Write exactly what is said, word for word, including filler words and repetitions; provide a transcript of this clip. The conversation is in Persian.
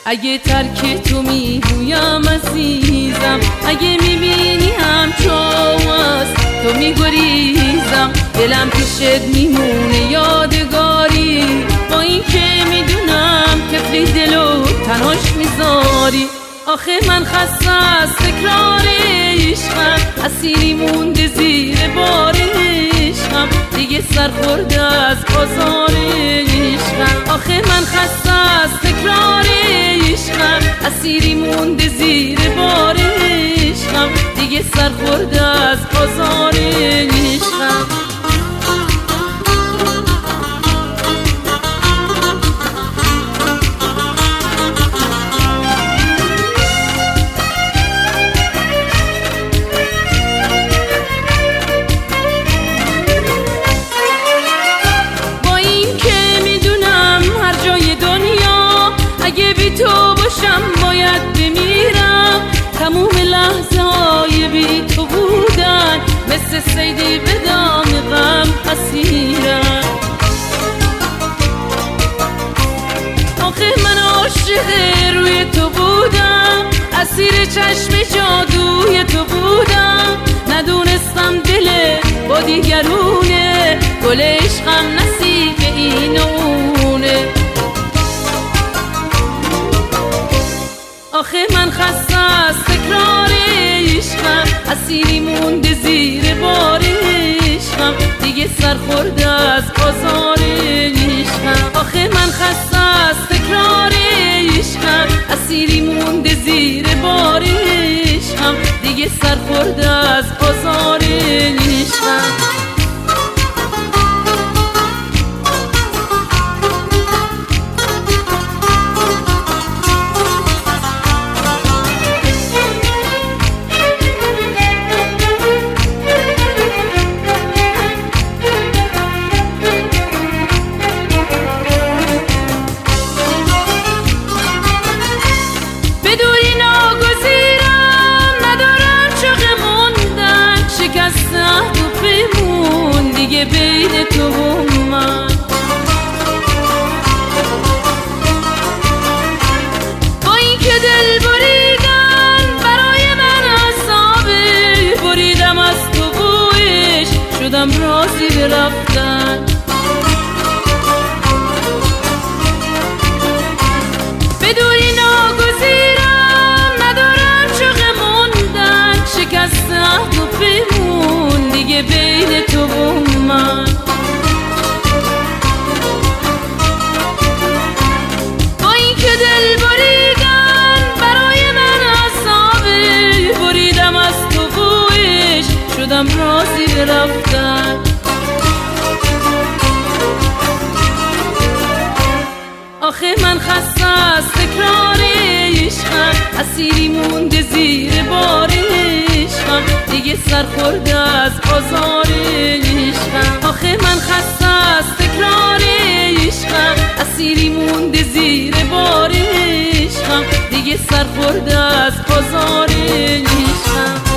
اگه ترک تو میگویم عزیزم، اگه میبینی همچو است تو میگریزم، دلم پیشت میمونه یادگاری، با این که میدونم طفلی دلو تنهاش میذاری. آخه من خسته از تکرار عشقم، اسیری مونده زیر بار عشقم، دیگه سرخورده از بازار عشقم. آخه من خسته از تکرار عشقم، اسیری مونده زیر بار عشقم، دیگه سرخورده از بازار عشقم. تو باشم باید بمیرم، تموم لحظه های بی تو بودن مثل صیدی به دام غم اسیرم. آخه من عاشق روی تو بودم، اسیر چشم جادوی تو بودم، ندونستم دل با دیگرونه، گل عشقم نصیب این و اونه. آخه من خسته از تکرار عشقم، اسیری مونده زیر بار عشقم، دیگه سرخورده از بازار عشقم. آخه من خسته از تکرار عشقم، اسیری مونده زیر بار عشقم، دیگه سرخورده از بازار عشقم. بین تو و من با این که دل بریدن برای من عذابه، بریدم از تو بویش شدم راضی به رفتن. به دوری ناگزیرم ندارم چه موندن، شکست عهد و پیمون دیگه بین تو و من. با این که دل بریدن برای من عذابه، بریدم از تو بویش شدم راضی به رفتن. آخه من خسته از تکرار عشقم، اسیری مونده زیر بار عشقم، دیگه سرخورده از بازار عشقم. آخه من خسته از تکرار عشقم، اسیری مونده زیر بار عشقم، دیگه سرخورده از بازار عشقم.